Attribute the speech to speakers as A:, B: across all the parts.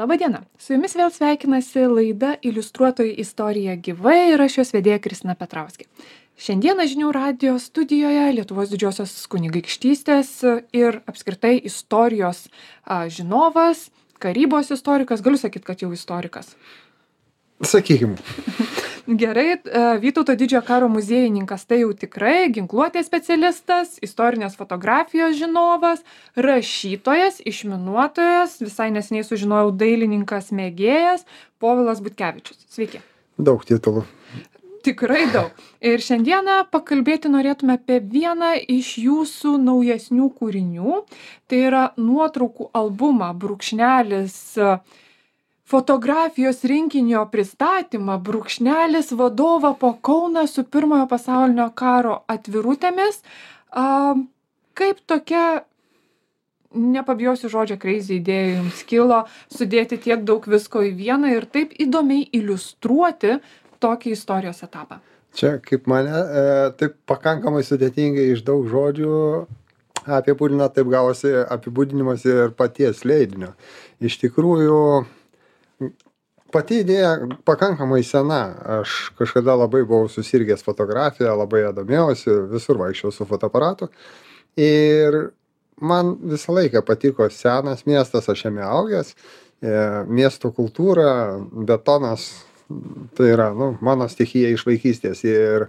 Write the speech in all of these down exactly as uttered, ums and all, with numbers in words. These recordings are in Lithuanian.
A: Labadiena. Su jumis vėl sveikinasi laida Iliustruotoji istorija gyvai ir aš jos vedėja Kristina Petrauskė. Šiandieną žinių radijo studijoje Lietuvos didžiosios kunigaikštystės ir apskritai istorijos a, žinovas, karybos istorikas, galiu sakyti, kad jau istorikas.
B: Sakykim.
A: Gerai, Vytauto didžiojo karo muziejininkas tai jau tikrai, ginkluotės specialistas, istorinės fotografijos žinovas, rašytojas, išminuotojas, visai neseniai sužinojau dailininkas mėgėjas, Povilas Butkevičius. Sveiki.
B: Daug titulų.
A: Tikrai daug. Ir šiandieną pakalbėti norėtume apie vieną iš jūsų naujesnių kūrinių. Tai yra nuotraukų albumą Brūkšnelis fotografijos rinkinio pristatymą Brūkšnelis vadovą po Kauną su pirmojo pasaulinio karo atvirutėmis. A, kaip tokia, nepabijosiu žodžio, crazy idėja jums kilo sudėti tiek daug visko į vieną ir taip įdomiai iliustruoti tokį istorijos etapą?
B: Čia kaip mane, e, taip pakankamai sudėtingai iš daug žodžių apibūdina, taip gavosi apibūdinimas ir paties leidinio. Iš tikrųjų, pati idėja pakankamai sena. Aš kažkada labai buvau susirgęs fotografiją, labai ją domėjausi, visur vaikščiau su fotoaparatu. Ir man visą laiką patiko senas miestas, aš jame augęs, e, miesto kultūra, betonas, tai yra nu, mano stichija iš vaikystės. Ir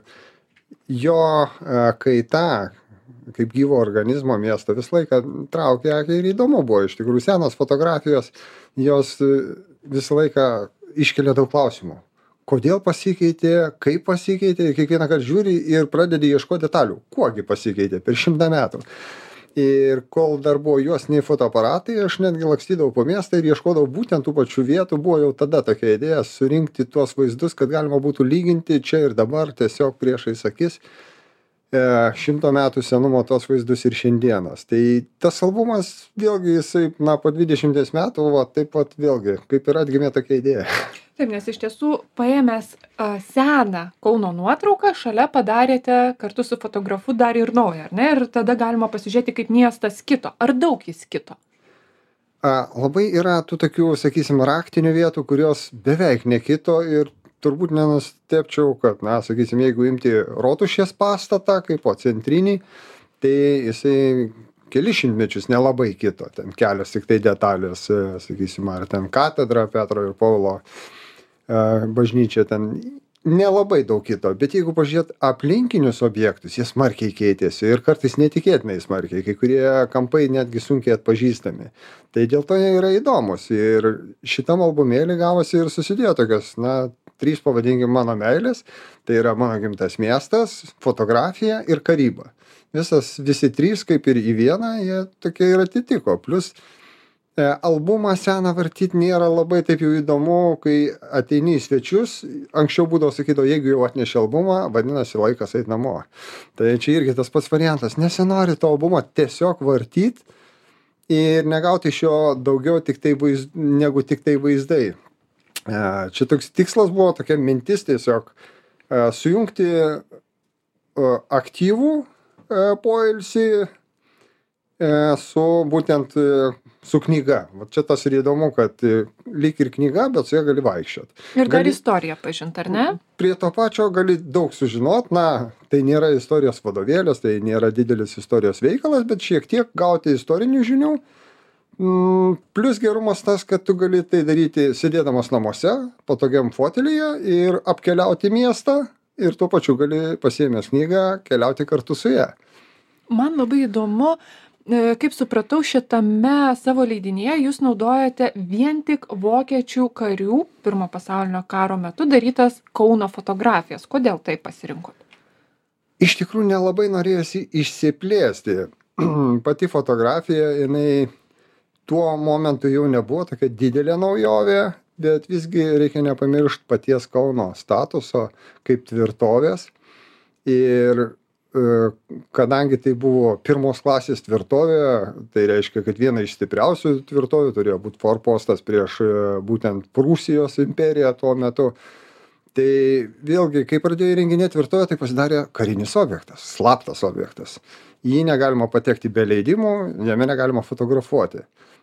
B: jo e, kaita, kaip gyvo organizmo miesto, visą laiką traukė akį ir įdomu buvo. Iš tikrųjų, senos fotografijos, jos visą laiką iškelia daug klausimų. Kodėl pasikeitė, kaip pasikeitė, kiekvieną kartą žiūri ir pradedi ieškoti detalių. Kuogi pasikeitė per šimtą metų. Ir kol dar buvo juostiniai fotoaparatai, aš netgi lakstydavau po miestą ir ieškodavau būtent tų pačių vietų. Buvo jau tada tokia idėja surinkti tuos vaizdus, kad galima būtų lyginti čia ir dabar tiesiog priešais akis e, šimto metų senumo tos vaizdus ir šiandienos. Tai tas albumas vėlgi jisai, na, po dvidešimties metų, va, taip pat vėlgi, kaip ir atgimė tokia idėja.
A: Taip, nes iš tiesų paėmęs a, seną Kauno nuotrauką, šalia padarėte kartu su fotografu dar ir naują, ar ne? Ir tada galima pasižiūrėti, kaip miestas kito. Ar daug jis kito?
B: A, labai yra tų tokių, sakysim, raktinių vietų, kurios beveik nekito ir turbūt nenustepčiau, kad, na, sakysim, jeigu imti Rotušės pastatą kaip po centrinį, tai jisai kelis šimtmečius nelabai kito. Ten kelios tik tai detalės, sakysim, ar ten katedra Petro ir Povilo bažnyčia, ten nelabai daug kito. Bet jeigu pažiūrėt aplinkinius objektus, jie smarkiai keitėsi ir kartais netikėtinai smarkiai, kai kurie kampai netgi sunkiai atpažįstami. Tai dėl to jie yra įdomus. Ir šitam albumėlį gavosi ir susidėjo tokios, na, trys pavadinkim mano meilės. Tai yra mano gimtas miestas, fotografija ir karyba. Visas, visi trys kaip ir į vieną, jie tokie ir atitiko. Plus e, albumą seną vartyti nėra labai taip jau įdomu, kai ateini į svečius. Anksčiau būdavo sakydavo, jeigu jau atnešė albumą, vadinasi laikas eit namo. Tai čia irgi tas pats variantas. Nesinori to albumą tiesiog vartyti ir negauti iš jo daugiau tik tai vaizd, negu tik tai vaizdai. E, čia toks tikslas buvo, tokia mintis tiesiog e, sujungti e, aktyvų poilsį su būtent su knyga. Va čia tas ir įdomu, kad lyg ir knyga, bet su ja gali vaikščiot.
A: Ir dar
B: gali,
A: istoriją pažint, ar ne?
B: Prie to pačio gali daug sužinot. Na, tai nėra istorijos vadovėlis, tai nėra didelis istorijos veikalas, bet šiek tiek gauti istorinių žinių. Plius gerumas tas, kad tu gali tai daryti sėdėdamas namuose, patogiam fotelyje ir apkeliauti miestą. Ir tuo pačiu gali pasiėmęs knygą keliauti kartu su ja.
A: Man labai įdomu, kaip supratau, šitame savo leidinyje jūs naudojate vien tik vokiečių karių pirmo pasaulinio karo metu darytas Kauno fotografijas. Kodėl tai pasirinkot?
B: Iš tikrųjų nelabai norėjosi išsiplėsti. Pati fotografija, jinai tuo momentu jau nebuvo tokia didelė naujovė, bet visgi reikia nepamiršti paties Kauno statuso kaip tvirtovės. Ir kadangi tai buvo pirmos klasės tvirtovė, tai reiškia, kad viena iš stipriausių tvirtovių turėjo būti forpostas prieš būtent Prūsijos imperiją tuo metu. Tai vėlgi, kai pradėjo įrenginėti tvirtovę, tai pasidarė karinis objektas, slaptas objektas. Jį negalima patekti be leidimų, jame negalima fotografuoti.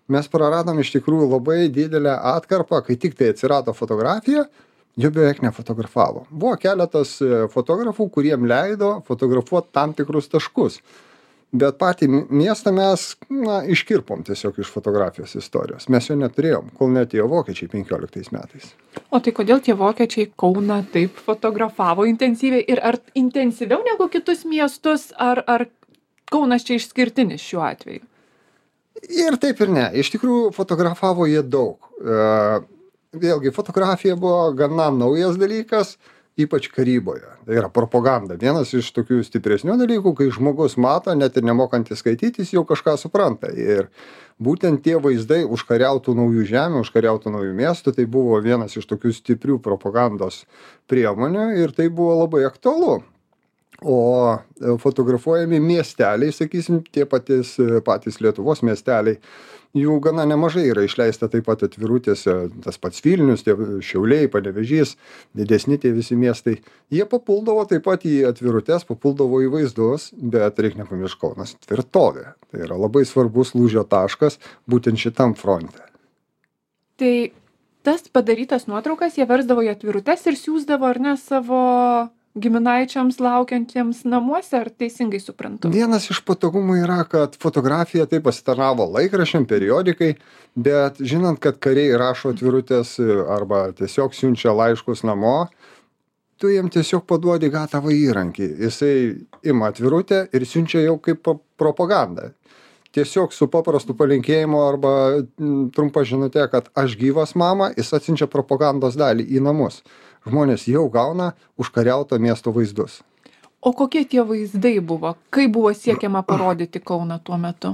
B: mes praradom iš tikrųjų labai didelę atkarpą, kai tik tai atsirado fotografija, jo beveik nefotografavo. Buvo keletas fotografų, kuriem leido fotografuoti tam tikrus taškus. Bet patį miestą mes na, iškirpom tiesiog iš fotografijos istorijos. Mes jo neturėjom, kol neatėjo vokiečiai penkioliktais metais.
A: O tai kodėl tie vokiečiai Kauną taip fotografavo intensyviai ir ar intensyviau negu kitus miestus, ar, ar Kaunas čia išskirtinis šiuo atveju?
B: Ir taip ir ne. Iš tikrųjų fotografavo jie daug. Vėlgi, fotografija buvo gana naujas dalykas, ypač karyboje. Tai yra propaganda. Vienas iš tokių stipresnių dalykų, kai žmogus mato, net ir nemokantis skaityti, jis jau kažką supranta. Ir būtent tie vaizdai užkariautų naujų žemių, užkariautų naujų miestų, tai buvo vienas iš tokių stiprių propagandos priemonių ir tai buvo labai aktualu. O fotografuojami miesteliai, sakysim, tie patys, patys Lietuvos miesteliai, jų gana nemažai yra išleista taip pat atvirutėse, tas pats Vilnius, tie Šiauliai, Panevėžys, didesni tie visi miestai. Jie papuldavo taip pat į atvirutės, papuldavo į vaizdus, bet reikia nepamiršti Kaunas tvirtovė. Tai yra labai svarbus lūžio taškas būtent šitam fronte.
A: Tai tas padarytas nuotraukas jie versdavo į atvirutes ir siųsdavo ar ne savo giminaičiams laukiantiems namuose, ar teisingai suprantu?
B: Vienas iš patogumų yra, kad fotografija taip pasitarnavo laikraščiam, periodikai, bet žinant, kad kariai rašo atvirutės arba tiesiog siunčia laiškus namo, tu jiem tiesiog paduodi gatavą įrankį. Jisai ima atvirutę ir siunčia jau kaip propagandą. Tiesiog su paprastu palinkėjimu arba trumpa žinutė, kad aš gyvas mama, jis atsiunčia propagandos dalį į namus. Žmonės jau gauna užkariauto miesto vaizdus.
A: O kokie tie vaizdai buvo? Kaip buvo siekiama parodyti Kauną tuo metu?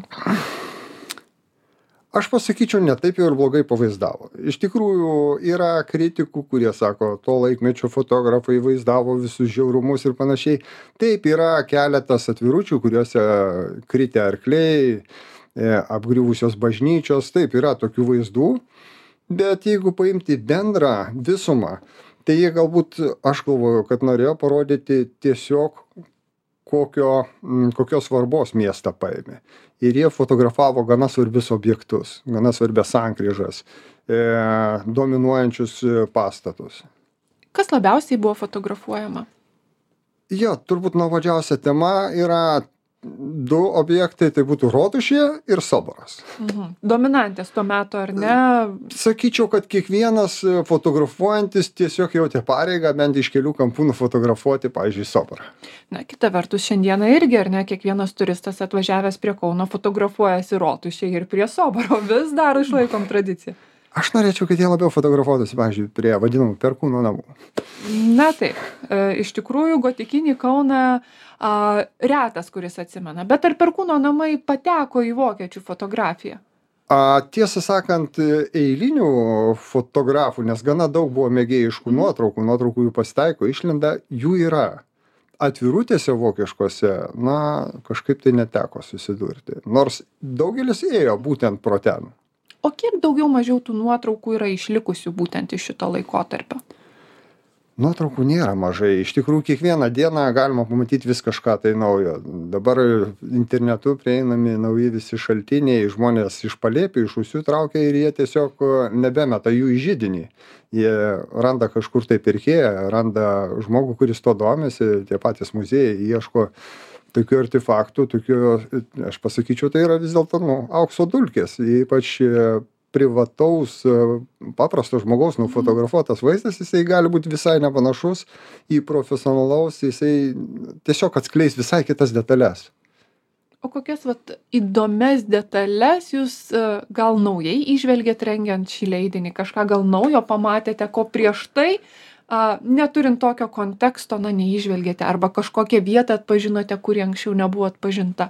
B: Aš pasakyčiau, ne taip jau ir blogai pavaizdavo. Iš tikrųjų, yra kritikų, kurie sako, to laikmečio fotografai vaizdavo visus žiaurumus ir panašiai. Taip, yra keletas atviručių, kuriuose kritę arkliai, apgriuvusios bažnyčios, taip, yra tokių vaizdų. Bet jeigu paimti bendrą visumą, tai jie galbūt, aš galvoju, kad norėjo parodyti tiesiog kokio, kokios svarbos miestą paėmė. Ir jie fotografavo gana svarbius objektus, gana svarbias sankryžas, e, dominuojančius pastatus.
A: Kas labiausiai buvo fotografuojama?
B: Jo, turbūt nuobodžiausia tema yra du objektai, tai būtų Rotušė ir Soboras.
A: Mhm. Dominantės tuo metu, ar ne?
B: Sakyčiau, kad kiekvienas fotografuojantis tiesiog jautė pareigą bent iš kelių kampų nufotografuoti, pavyzdžiui, Soborą.
A: Na, kita vertus, šiandieną irgi, ar ne, kiekvienas turistas atvažiavęs prie Kauno fotografuojasi Rotušė ir prie Soboro. Vis dar išlaikom tradiciją.
B: Aš norėčiau, kad jie labiau fotografuotųsi, pavyzdžiui, prie vadinamų Perkūno namų.
A: Na taip, e, iš tikrųjų, gotikinį Kauną a, retas, kuris atsimena. Bet ar Perkūno namai pateko į vokiečių fotografiją?
B: A, tiesą sakant, eilinių fotografų, nes gana daug buvo mėgėjiškų nuotraukų, nuotraukų jų pasitaiko, išlenda, jų yra. Atvirutėse vokiškose, na, kažkaip tai neteko susidurti. Nors daugelis ėjo būtent pro ten.
A: O kiek daugiau mažiau tų nuotraukų yra išlikusių būtent iš šito laikotarpio?
B: Nuotraukų nėra mažai. Iš tikrųjų, kiekvieną dieną galima pamatyti vis kažką tai naujo. Dabar internetu prieinami nauji visi šaltiniai, žmonės iš palėpių, iš rūsių traukia ir jie tiesiog nebemeta jų į židinį. Jie randa kažkur tai pirkėją, randa žmogų, kuris to domisi, tie patys muziejai ieško tokių artefaktų, tokių, aš pasakyčiau, tai yra vis dėlto nu, aukso dulkės, ypač privataus, paprasto žmogaus nufotografuotas vaizdas, jisai gali būti visai nepanašus į profesionalaus, jisai tiesiog atskleis visai kitas detalės.
A: O kokias vat, įdomias detalės jūs gal naujai įžvelgėt rengiant šį leidinį, kažką gal naujo pamatėte, ko prieš tai A, neturint tokio konteksto, na, neįžvelgėte, arba kažkokią vietą atpažinote, kuri anksčiau nebuvo atpažinta?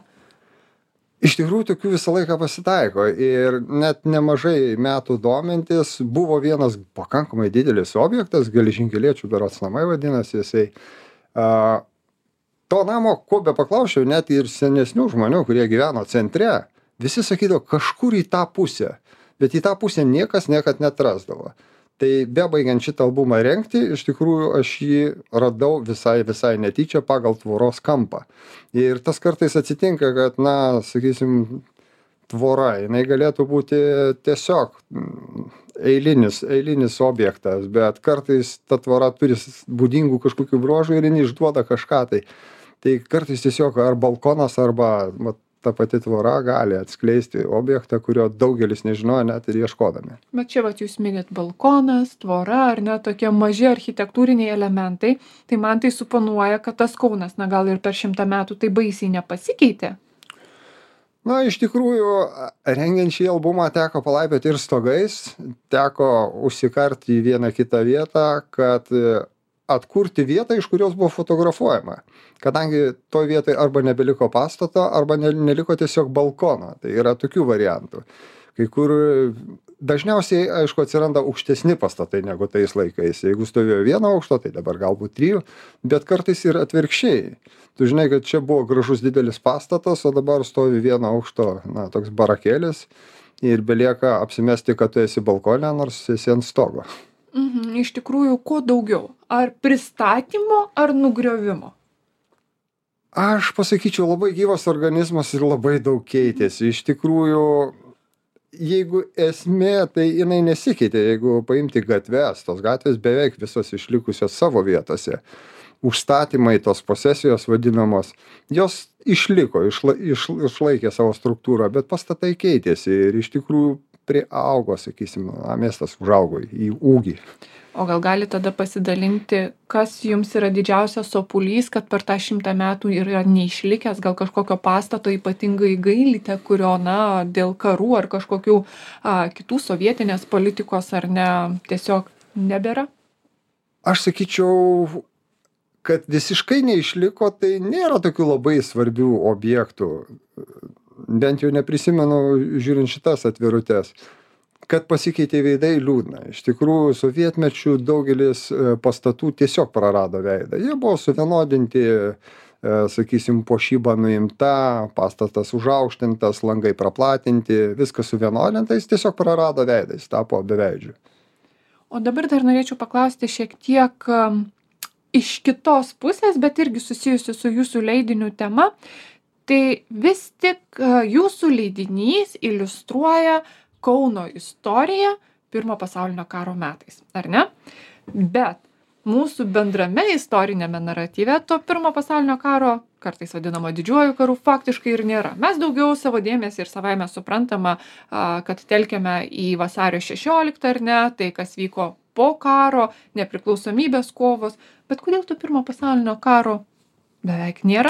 B: Iš tikrųjų, tokių visą laiką pasitaiko ir net nemažai metų domintis buvo vienas pakankamai didelis objektas, geležinkeliečių berods namai vadinasi jisai. A, to namo, ko be paklausčiau, net ir senesnių žmonių, kurie gyveno centre, visi sakydavo kažkur į tą pusę, bet į tą pusę niekas niekad neatrasdavo. Tai bebaigiant šitą albumą rengti, iš tikrųjų aš jį radau visai, visai netyčia pagal tvoros kampą. Ir tas kartais atsitinka, kad, na, sakysim, tvora, jinai galėtų būti tiesiog mm, eilinis, eilinis objektas, bet kartais ta tvora turi s- būdingų kažkokių bruožų ir jinai išduoda kažką tai. Tai kartais tiesiog ar balkonas arba vat, ta pati tvora gali atskleisti objektą, kurio daugelis nežinojo net ir ieškodami.
A: Bet čia vat jūs minit balkonas, tvora ar ne tokie maži architektūriniai elementai, tai man tai suponuoja, kad tas Kaunas, na gal ir per šimtą metų tai baisiai nepasikeitė.
B: Na, iš tikrųjų, a- rengiant šį albumą teko palaipioti ir stogais, teko užsikarti į vieną kitą vietą, kad e, atkurti vietą, iš kurios buvo fotografuojama. Kadangi toj vietoj arba nebeliko pastato, arba ne, neliko tiesiog balkono. Tai yra tokių variantų. Kai kur e, dažniausiai, aišku, atsiranda aukštesni pastatai negu tais laikais. Jeigu stovėjo vieno aukšto, tai dabar galbūt trijų, bet kartais ir atvirkščiai. Tu žinai, kad čia buvo gražus didelis pastatas, o dabar stovi vieno aukšto, na, toks barakėlis ir belieka apsimesti, kad tu esi balkone, nors esi ant stogo.
A: Mhm, iš tikrųjų, kuo daugiau? Ar pristatymo, ar nugriovimo?
B: Aš pasakyčiau, labai gyvas organizmas ir labai daug keitėsi. Iš tikrųjų, jeigu esmė, tai jinai nesikeitė. Jeigu paimti gatves, tos gatvės beveik visos išlikusios savo vietose. Užstatymai, tos posesijos vadinamos, jos išliko, išla, iš, išlaikė savo struktūrą, bet pastatai keitėsi ir iš tikrųjų priaugo, sakysim, na, miestas užaugo į ūgį.
A: O gal gali tada pasidalinti, kas jums yra didžiausias sopulys, kad per tą šimtą metų yra neišlikęs, gal kažkokio pastato ypatingai gailite, kurio, na, dėl karų ar kažkokių a, kitų sovietinės politikos ar ne, tiesiog nebėra?
B: Aš sakyčiau, kad visiškai neišliko, tai nėra tokių labai svarbių objektų. Bent jau neprisimenu, žiūrint šitas atvirutes. Kad pasikeitė veidai, liūdna. Iš tikrųjų, sovietmečių daugelis e, pastatų tiesiog prarado veidą. Jie buvo suvienodinti, e, sakysim, puošyba nuimta, pastatas užaukštintas, langai praplatinti, viskas suvienodinta, jis tiesiog prarado veidą, jis tapo beveidžiu.
A: O dabar dar norėčiau paklausti šiek tiek um, iš kitos pusės, bet irgi susijusi su jūsų leidiniu tema. Tai vis tik uh, jūsų leidinys iliustruoja Kauno istoriją Pirmo pasaulinio karo metais, ar ne? Bet mūsų bendrame istorinėme naratyve to Pirmo pasaulinio karo, kartais vadinamo didžiuoju karu, faktiškai ir nėra. Mes daugiau savo dėmesį ir savaime suprantama, a, kad telkiame į vasario šešioliktą, ar ne, tai kas vyko po karo, nepriklausomybės kovos, bet kodėl to Pirmo pasaulinio karo beveik nėra?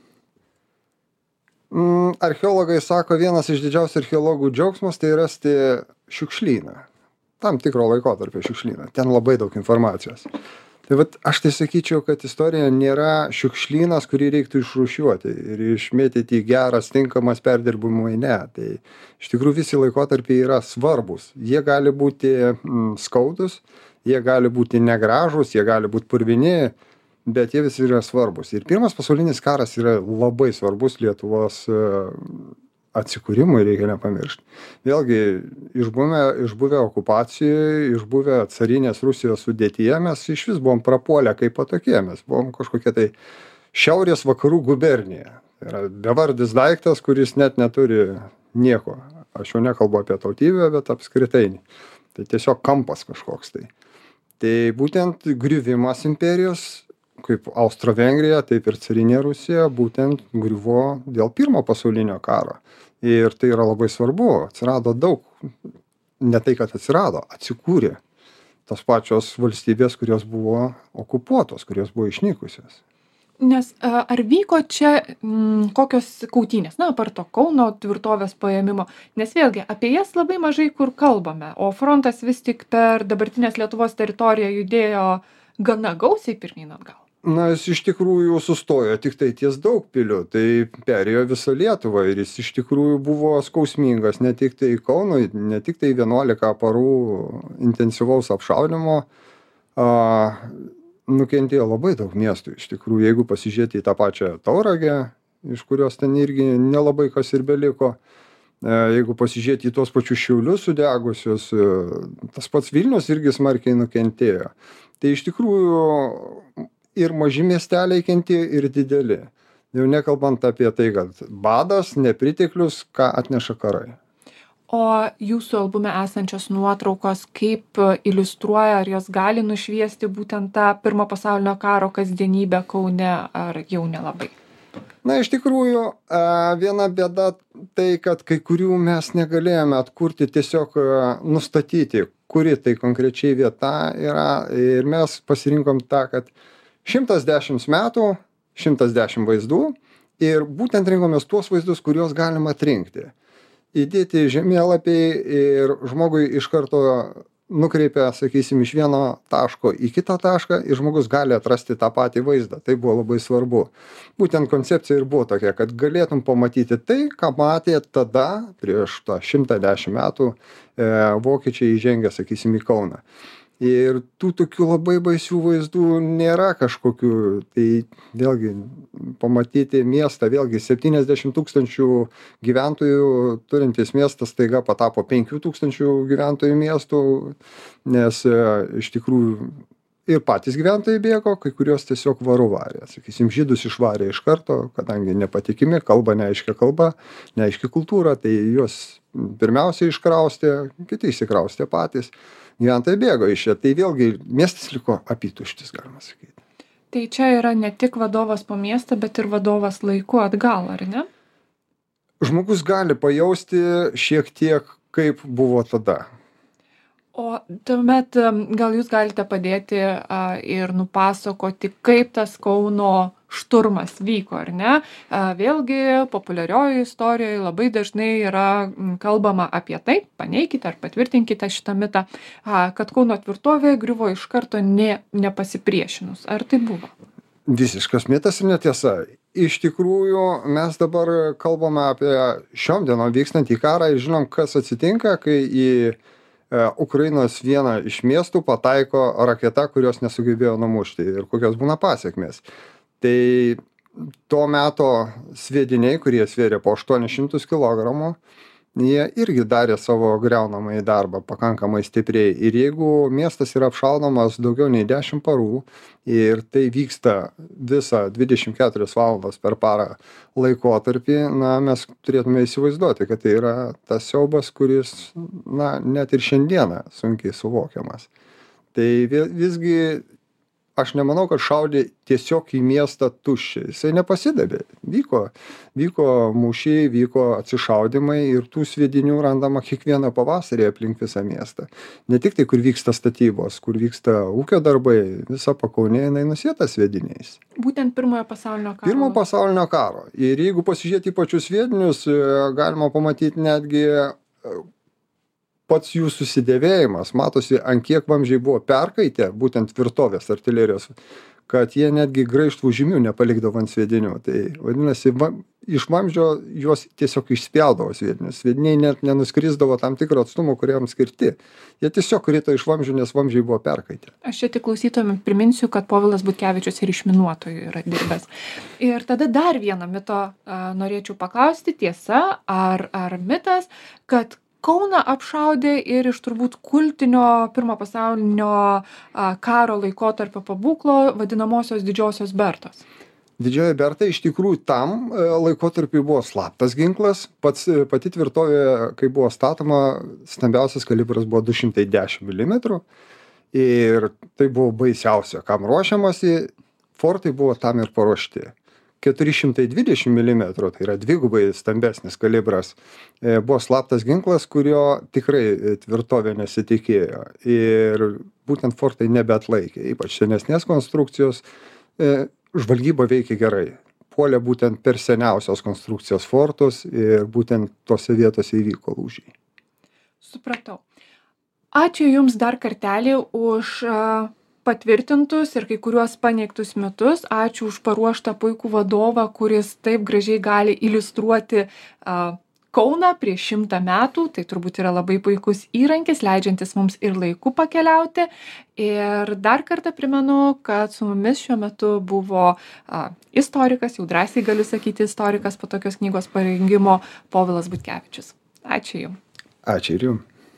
B: Mm, archeologai sako, vienas iš didžiausių archeologų džiaugsmas tai rasti šiukšlyną. Tam tikro laikotarpio šiukšlyną. Ten labai daug informacijos. Tai vat aš tai sakyčiau, kad istorija nėra šiukšlynas, kurį reiktų išrūšiuoti ir išmėtyti į geras, tinkamas perdirbimui. Ne. Tai iš tikrųjų visi laikotarpiai yra svarbus. Jie gali būti mm, skaudus, jie gali būti negražus, jie gali būti purvini, bet jie visi yra svarbus. Ir Pirmas pasaulinis karas yra labai svarbus Lietuvos e, atsikūrimui, reikia nepamiršti. Vėlgi, išbuvę, išbuvę okupacijoje, išbuvę carinės Rusijos sudėtyje, mes iš vis buvom prapuolę kaip patokie, mes buvom kažkokia tai šiaurės vakarų gubernija. Tai yra bevardis daiktas, kuris net neturi nieko. Aš jau nekalbu apie tautybę, bet apskritai. Tai tiesiog kampas kažkoks tai. Tai būtent griuvimas imperijos, kaip Austro-Vengrija, taip ir carinė Rusija, būtent griuvo dėl Pirmo pasaulinio karo. Ir tai yra labai svarbu. Atsirado daug, ne tai, kad atsirado, atsikūrė tos pačios valstybės, kurios buvo okupuotos, kurios buvo išnykusios.
A: Nes a, ar vyko čia m, kokios kautynės, na, apart to Kauno tvirtovės paėmimo, nes vėlgi apie jas labai mažai kur kalbame, o frontas vis tik per dabartinės Lietuvos teritoriją judėjo gana gausiai pirmyn atgal.
B: Na, jis iš tikrųjų sustojo tik tai ties Daugpiliu, tai perėjo visą Lietuvą ir jis iš tikrųjų buvo skausmingas ne tik tai Kaunui, ne tik tai vienuolika parų intensyvaus apšaudimo, a, nukentėjo labai daug miestų. Iš tikrųjų, jeigu pasižiūrėti į tą pačią Tauragę, iš kurios ten irgi nelabai kas ir beliko, e, jeigu pasižiūrėti į tuos pačius Šiaulius sudegusius, e, tas pats Vilnius irgi smarkiai nukentėjo. Tai iš tikrųjų ir maži miesteliai kentėjo, ir dideli. Jau nekalbant apie tai, kad badas, nepriteklius, ką atneša karai.
A: O jūsų albume esančios nuotraukos kaip iliustruoja, ar jos gali nušviesti būtent tą pirmo pasaulinio karo kasdienybę Kaune, ar jau nelabai?
B: Na, iš tikrųjų, viena bėda tai, kad kai kurių mes negalėjome atkurti, tiesiog nustatyti, kuri tai konkrečiai vieta yra. Ir mes pasirinkom tą, kad šimtas dešimt metų, šimtas dešimt vaizdų ir būtent rinkomės tuos vaizdus, kuriuos galima atrinkti. Įdėti žemėlapiai ir žmogui iš karto nukreipia, sakysim, iš vieno taško į kitą tašką ir žmogus gali atrasti tą patį vaizdą. Tai buvo labai svarbu. Būtent koncepcija ir buvo tokia, kad galėtum pamatyti tai, ką matė tada, prieš tą šimtą dešimt metų, e, vokiečiai įžengė, sakysim, į Kauną. Ir tų tokių labai baisių vaizdų nėra kažkokių. Tai vėlgi pamatyti miestą, vėlgi septyniasdešimt tūkstančių gyventojų turintis miestas staiga patapo penkių tūkstančių gyventojų miestų, nes e, iš tikrųjų ir patys gyventojai bėgo, kai kurios tiesiog varu varė. Sakysim, žydus išvarė iš karto, kadangi nepatikimi, kalba neaiškia kalba, neaiškia kultūra, tai juos pirmiausia iškraustė, kiti išsikraustė patys. Gyventojai bėgo iš čia, tai vėlgi miestas liko apytuštis, galima sakyti.
A: Tai čia yra ne tik vadovas po miestą, bet ir vadovas laiku atgal, ar ne?
B: Žmogus gali pajausti šiek tiek, kaip buvo tada.
A: O tuomet gal jūs galite padėti a, ir nupasakoti, kaip tas Kauno šturmas vyko, ar ne? A, vėlgi, populiariojoje istorijoje labai dažnai yra kalbama apie tai, paneikite ar patvirtinkite šitą mitą, a, kad Kauno tvirtovė griuvo iš karto ne, nepasipriešinus. Ar tai buvo?
B: Visiškas mitas ir netiesa. Iš tikrųjų, mes dabar kalbame apie šiom dienom vykstantį karą ir žinom, kas atsitinka, kai į Ukrainos vieną iš miestų pataiko raketa, kurios nesugebėjo numušti ir kokios būna pasiekmės. Tai to meto sviediniai, kurie svėrė po aštuonis šimtus kilogramų, jie irgi darė savo griaunamąjį darbą pakankamai stipriai. Ir jeigu miestas yra apšaudomas daugiau nei dešimt parų ir tai vyksta visą dvidešimt keturias valandas per parą laikotarpį, na, mes turėtume įsivaizduoti, kad tai yra tas siaubas, kuris, na, net ir šiandieną sunkiai suvokiamas. Tai visgi aš nemanau, kad šaudė tiesiog į miestą tuščiai. Jisai nepasidavė. Vyko, vyko mūšiai, vyko atsišaudimai ir tų sviedinių randama kiekvieną pavasarį aplink visą miestą. Ne tik tai, kur vyksta statybos, kur vyksta ūkio darbai, visa pakaunė jinai nusėta sviediniais.
A: Būtent pirmojo pasaulinio karo.
B: Pirmo pasaulinio karo. Ir jeigu pasižiūrėti į pačius sviedinius, galima pamatyti netgi pats jų susidėvėjimas, matosi, ant kiek vamzdžiai buvo perkaitę, būtent tvirtovės artilerijos, kad jie netgi graižtvų žymių nepalikdavo ant sviedinių. Tai vadinasi, va, iš vamzdžio juos tiesiog išspjaudavo sviedinius. Sviediniai net nenuskrisdavo tam tikro atstumo, kuriam skirti. Jie tiesiog krito iš vamzdžių, nes vamzdžiai buvo perkaitę.
A: Aš čia tik klausytojams priminsiu, kad Povilas Butkevičius ir išminuotojų yra dirbęs. Ir tada dar vieną mito a, norėčiau paklausti, tiesa, ar, ar mitas, kad Kauną apšaudė ir iš turbūt kultinio pirmo pasaulinio a, karo laikotarpio pabūklo vadinamosios Didžiosios Bertos.
B: Didžioji Berta iš tikrųjų tam laikotarpiu buvo slaptas ginklas. Pats, pati tvirtovė, kai buvo statoma, stambiausias kalibras buvo du šimtai dešimt milimetrų. Ir tai buvo baisiausia, kam ruošiamasi. Fortai buvo tam ir paruošti. keturi šimtai dvidešimt milimetrų, tai yra dvigubai stambesnis kalibras, buvo slaptas ginklas, kurio tikrai tvirtovė nesitikėjo. Ir būtent fortai nebeatlaikė, ypač senesnės konstrukcijos, žvalgyba veikia gerai. Puolė būtent per seniausios konstrukcijos fortus ir būtent tose vietose įvyko lūžiai.
A: Supratau. Ačiū Jums dar kartelį už patvirtintus ir kai kuriuos paneigtus mitus. Ačiū už paruoštą puikų vadovą, kuris taip gražiai gali iliustruoti uh, Kauną prieš šimtą metų. Tai turbūt yra labai puikus įrankis, leidžiantis mums ir laiku pakeliauti. Ir dar kartą primenu, kad su mumis šiuo metu buvo uh, istorikas, jau drąsiai galiu sakyti istorikas po tokios knygos parengimo, Povilas Butkevičius. Ačiū Jums.
B: Ačiū ir Jums.